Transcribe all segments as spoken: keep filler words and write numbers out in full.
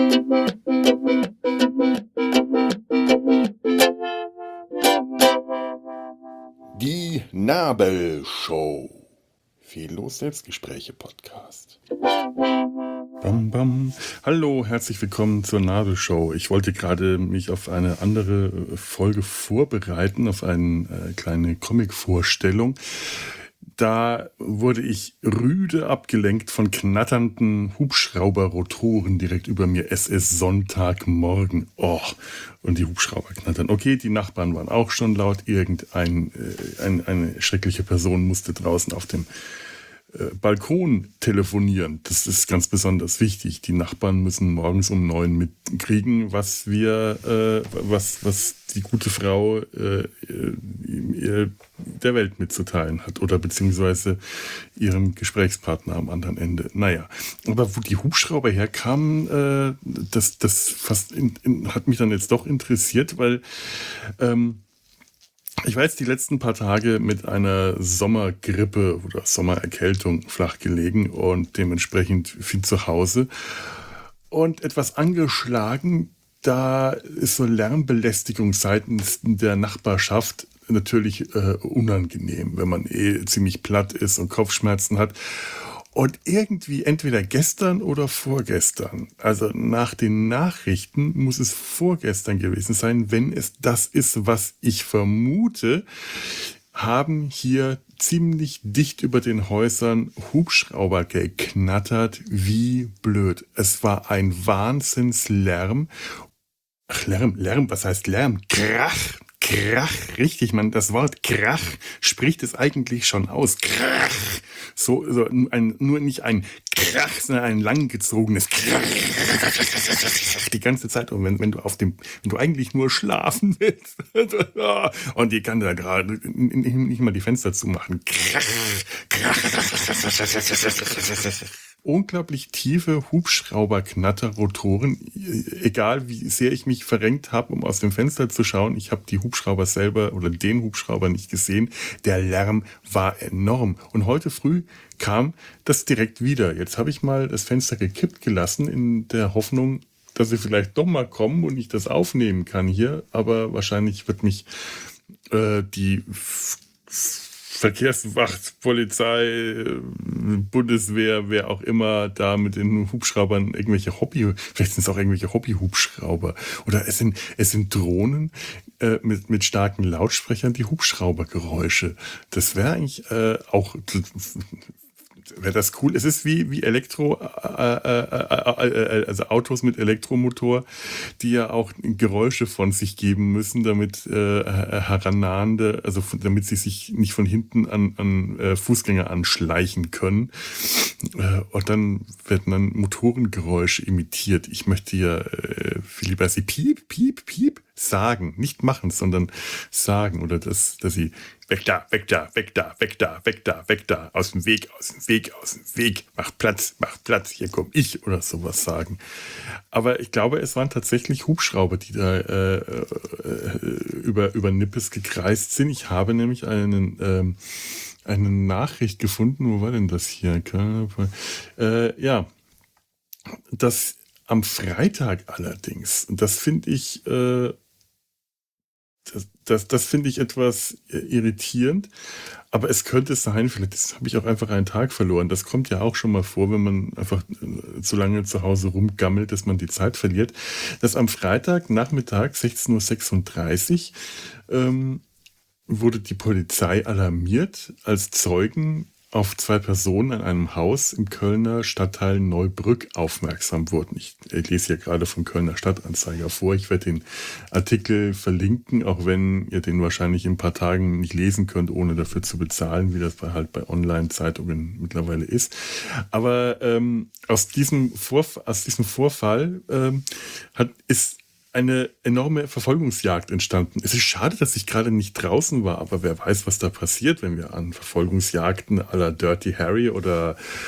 Die Nabelshow. Fehllos Selbstgespräche-Podcast. Bam, bam. Hallo, herzlich willkommen zur Nabelshow. Ich wollte gerade mich auf eine andere Folge vorbereiten, auf eine äh, kleine Comic-Vorstellung. Da wurde ich rüde abgelenkt von knatternden Hubschrauberrotoren direkt über mir. Es ist Sonntagmorgen. Oh, und die Hubschrauber knattern. Okay, die Nachbarn waren auch schon laut. Irgendein, äh, ein, eine schreckliche Person musste draußen auf dem äh, Balkon telefonieren. Das ist ganz besonders wichtig. Die Nachbarn müssen morgens um neun mitkriegen, was wir, äh, was, was die gute Frau äh, äh, der Welt mitzuteilen hat oder beziehungsweise ihrem Gesprächspartner am anderen Ende. Naja, aber wo die Hubschrauber herkamen, äh, das, das fast in, in, hat mich dann jetzt doch interessiert, weil ähm, ich war jetzt die letzten paar Tage mit einer Sommergrippe oder Sommererkältung flach gelegen und dementsprechend viel zu Hause und etwas angeschlagen. Da ist so Lärmbelästigung seitens der Nachbarschaft natürlich äh, unangenehm, wenn man eh ziemlich platt ist und Kopfschmerzen hat. Und irgendwie entweder gestern oder vorgestern, also nach den Nachrichten muss es vorgestern gewesen sein, wenn es das ist, was ich vermute, haben hier ziemlich dicht über den Häusern Hubschrauber geknattert, wie blöd. Es war ein Wahnsinnslärm. Ach, Lärm, Lärm, was heißt Lärm? Krach, Krach, richtig, man, das Wort Krach spricht es eigentlich schon aus. Krach, so, so ein, nur nicht ein Krach, sondern ein langgezogenes Krach, die ganze Zeit. Und wenn, wenn du auf dem, wenn du eigentlich nur schlafen willst, und die kann da gerade nicht mal die Fenster zumachen. Krach, Krach, unglaublich tiefe Hubschrauberknatterrotoren, egal wie sehr ich mich verrenkt habe, um aus dem Fenster zu schauen. Ich habe die Hubschrauber selber oder den Hubschrauber nicht gesehen. Der Lärm war enorm. Und heute früh kam das direkt wieder. Jetzt habe ich mal das Fenster gekippt gelassen in der Hoffnung, dass sie vielleicht doch mal kommen und ich das aufnehmen kann hier. Aber wahrscheinlich wird mich äh, die F- Verkehrswacht, Polizei, Bundeswehr, wer auch immer da mit den Hubschraubern irgendwelche Hobby, vielleicht sind es auch irgendwelche Hobby-Hubschrauber oder es sind, es sind Drohnen äh, mit, mit starken Lautsprechern, die Hubschraubergeräusche. Das wäre eigentlich äh, auch, wäre das cool. Es ist wie, wie Elektro, äh, äh, äh, also Autos mit Elektromotor, die ja auch Geräusche von sich geben müssen, damit äh, herannahende, also damit sie sich nicht von hinten an, an äh, Fußgänger anschleichen können. Äh, und dann werden dann Motorengeräusche imitiert. Ich möchte ja äh, viel lieber sie piep, piep, piep sagen, nicht machen, sondern sagen oder dass, dass sie weg da, weg da, weg da, weg da, weg da, weg da, aus dem Weg, aus dem Weg, aus dem Weg, mach Platz, mach Platz, hier komm ich oder sowas sagen. Aber ich glaube, es waren tatsächlich Hubschrauber, die da äh, äh, über, über Nippes gekreist sind. Ich habe nämlich einen, ähm, eine Nachricht gefunden, wo war denn das hier? Äh, ja, das am Freitag allerdings, und das finde ich, äh, Das, das, das finde ich etwas irritierend, aber es könnte sein, vielleicht habe ich auch einfach einen Tag verloren. Das kommt ja auch schon mal vor, wenn man einfach zu lange zu Hause rumgammelt, dass man die Zeit verliert. Dass am Freitag Nachmittag sechzehn Uhr sechsunddreißig ähm, wurde die Polizei alarmiert, als Zeugen auf zwei Personen an einem Haus im Kölner Stadtteil Neubrück aufmerksam wurden. Ich lese hier gerade vom Kölner Stadtanzeiger vor. Ich werde den Artikel verlinken, auch wenn ihr den wahrscheinlich in ein paar Tagen nicht lesen könnt, ohne dafür zu bezahlen, wie das bei, halt bei Online-Zeitungen mittlerweile ist. Aber ähm, aus, diesem Vorf- aus diesem Vorfall ähm, hat, ist eine enorme Verfolgungsjagd entstanden. Es ist schade, dass ich gerade nicht draußen war, aber wer weiß, was da passiert, wenn wir an Verfolgungsjagden à la Dirty Harry oder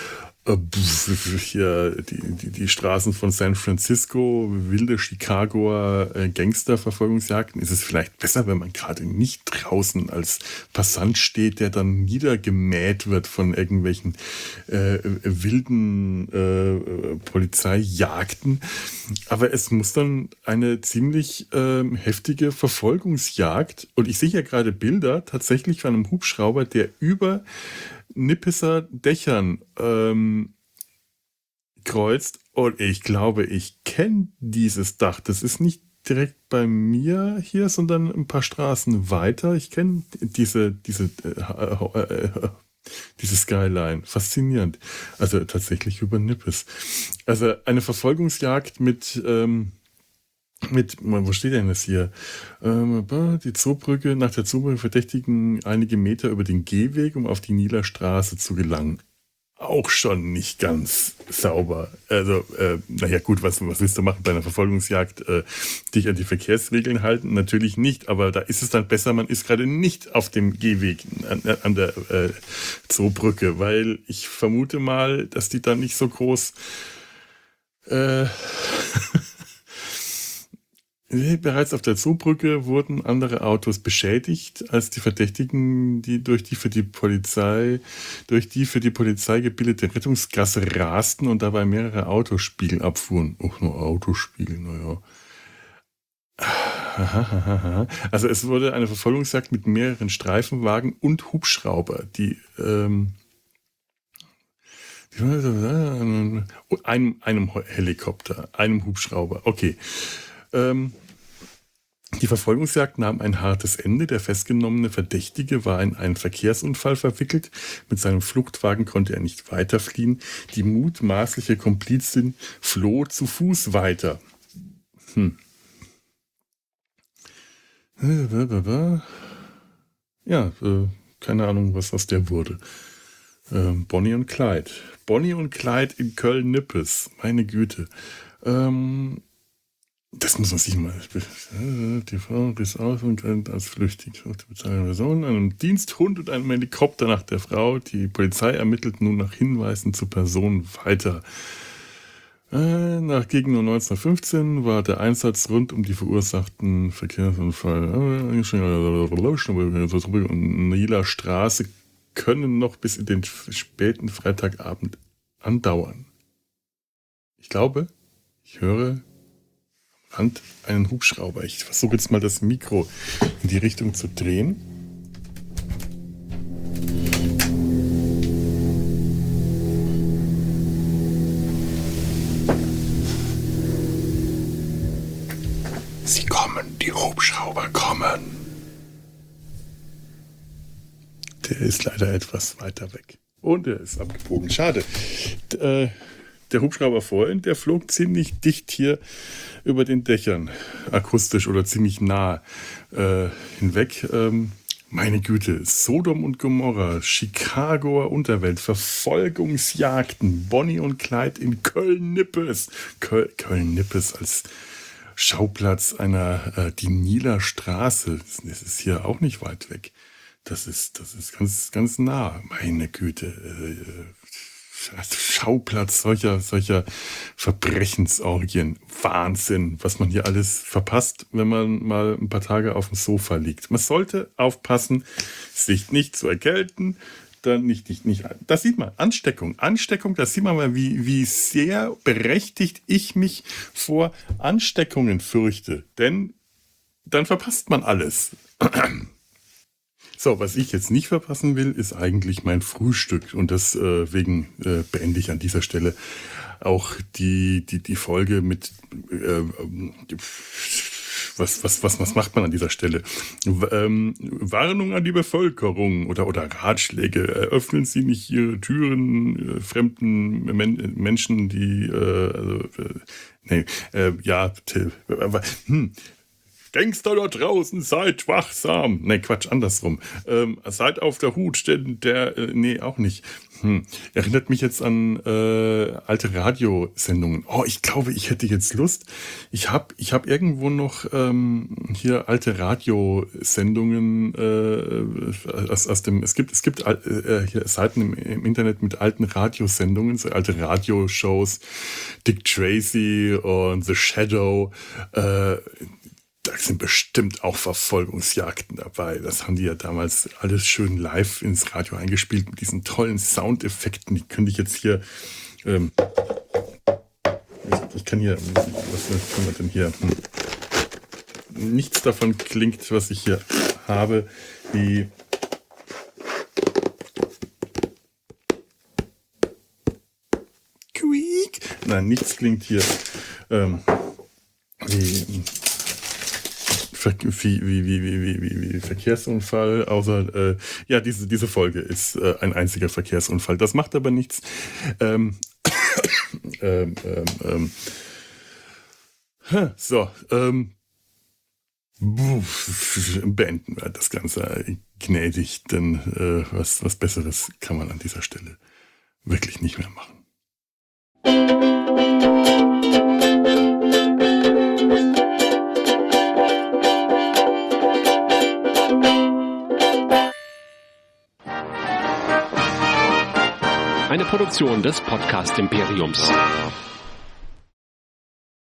Äh, pf, Hier die, die, die Straßen von San Francisco, wilde Chicagoer äh, Gangsterverfolgungsjagden. Ist es vielleicht besser, wenn man gerade nicht draußen als Passant steht, der dann niedergemäht wird von irgendwelchen äh, wilden äh, Polizeijagden? Aber es muss dann eine ziemlich ähm, heftige Verfolgungsjagd. Und ich sehe ja gerade Bilder tatsächlich von einem Hubschrauber, der über Nippeser Dächern ähm, kreuzt. Und ich glaube, ich kenne dieses Dach. Das ist nicht direkt bei mir hier, sondern ein paar Straßen weiter. Ich kenne diese, diese, äh, äh, äh, diese Skyline. Faszinierend. Also tatsächlich über Nippes. Also eine Verfolgungsjagd mit... Ähm, mit, wo steht denn das hier? Ähm, die Zoobrücke, nach der Zoobrücke verdächtigen einige Meter über den Gehweg, um auf die Nieler Straße zu gelangen. Auch schon nicht ganz sauber. Also, äh, naja gut, was, was willst du machen bei einer Verfolgungsjagd? Äh, dich an die Verkehrsregeln halten? Natürlich nicht, aber da ist es dann besser, man ist gerade nicht auf dem Gehweg an, an der äh, Zoobrücke, weil ich vermute mal, dass die dann nicht so groß... Äh, Bereits auf der Zoobrücke wurden andere Autos beschädigt, als die Verdächtigen, die durch die für die Polizei, durch die für die Polizei gebildete Rettungsgasse rasten und dabei mehrere Autospiegel abfuhren. Och, nur Autospiegel, naja. Also es wurde eine Verfolgungsjagd mit mehreren Streifenwagen und Hubschrauber, die ähm, einem, einem Helikopter, einem Hubschrauber. Okay. Ähm, die Verfolgungsjagd nahm ein hartes Ende. Der festgenommene Verdächtige war in einen Verkehrsunfall verwickelt. Mit seinem Fluchtwagen konnte er nicht weiterfliehen. Die mutmaßliche Komplizin floh zu Fuß weiter. Hm. Ja, äh, keine Ahnung, was aus der wurde. Ähm, Bonnie und Clyde. Bonnie und Clyde in Köln-Nippes. Meine Güte. Ähm... Das muss man sich mal. Die Frau riss aus und rennt als flüchtig auf die bezahlende Person, einem Diensthund und einem Helikopter nach der Frau. Die Polizei ermittelt nun nach Hinweisen zur Person weiter. Äh, nach gegen nur neunzehnhundertfünfzehn war der Einsatz rund um die verursachten Verkehrsunfall und Nieler Straße können noch bis in den späten Freitagabend andauern. Ich glaube, ich höre Hand einen Hubschrauber. Ich versuche jetzt mal das Mikro in die Richtung zu drehen. Sie kommen, die Hubschrauber kommen. Der ist leider etwas weiter weg. Und er ist abgebogen. Schade. D- äh, Der Hubschrauber vorhin, der flog ziemlich dicht hier über den Dächern, akustisch oder ziemlich nah äh, hinweg. Ähm, meine Güte, Sodom und Gomorra, Chicagoer Unterwelt, Verfolgungsjagden, Bonnie und Clyde in Köln-Nippes. Köl- Köln-Nippes als Schauplatz einer, äh, die Nieler Straße. Das ist hier auch nicht weit weg. Das ist, das ist ganz, ganz nah. Meine Güte, äh, Schauplatz solcher, solcher Verbrechensorgien. Wahnsinn, was man hier alles verpasst, wenn man mal ein paar Tage auf dem Sofa liegt. Man sollte aufpassen, sich nicht zu erkälten, dann nicht, nicht, nicht. Das sieht man, Ansteckung, Ansteckung, das sieht man mal, wie, wie sehr berechtigt ich mich vor Ansteckungen fürchte. Denn dann verpasst man alles. So, was ich jetzt nicht verpassen will, ist eigentlich mein Frühstück. Und deswegen äh, beende ich an dieser Stelle auch die, die, die Folge mit äh, was, was, was, was macht man an dieser Stelle? Ähm, Warnung an die Bevölkerung oder, oder Ratschläge. Öffnen Sie nicht Ihre Türen äh, fremden Men- Menschen, die äh, also, äh, nee, äh, ja, t- äh, hm. Gangster da draußen, seid wachsam. Ne, Quatsch, andersrum. Ähm, seid auf der Hut, denn der, äh, nee, auch nicht. Hm. Erinnert mich jetzt an äh, alte Radiosendungen. Oh, ich glaube, ich hätte jetzt Lust. Ich habe ich hab irgendwo noch ähm, hier alte Radiosendungen äh, aus, aus dem, es gibt, es gibt äh, hier Seiten im, im Internet mit alten Radiosendungen, so alte Radioshows, Dick Tracy und The Shadow. Äh, Da sind bestimmt auch Verfolgungsjagden dabei. Das haben die ja damals alles schön live ins Radio eingespielt mit diesen tollen Soundeffekten. Die könnte ich jetzt hier. Ähm, ich, ich kann hier. Was kann man denn hier? Hm. Nichts davon klingt, was ich hier habe, wie. Quiek. Nein, nichts klingt hier. Ähm, wie. Wie, wie, wie, wie, wie, wie Verkehrsunfall, außer, äh, ja, diese, diese Folge ist äh, ein einziger Verkehrsunfall. Das macht aber nichts. Ähm, ähm, ähm, ähm, so, ähm, beenden wir das Ganze gnädig, denn äh, was, was Besseres kann man an dieser Stelle wirklich nicht mehr machen. Eine Produktion des Podcast Imperiums.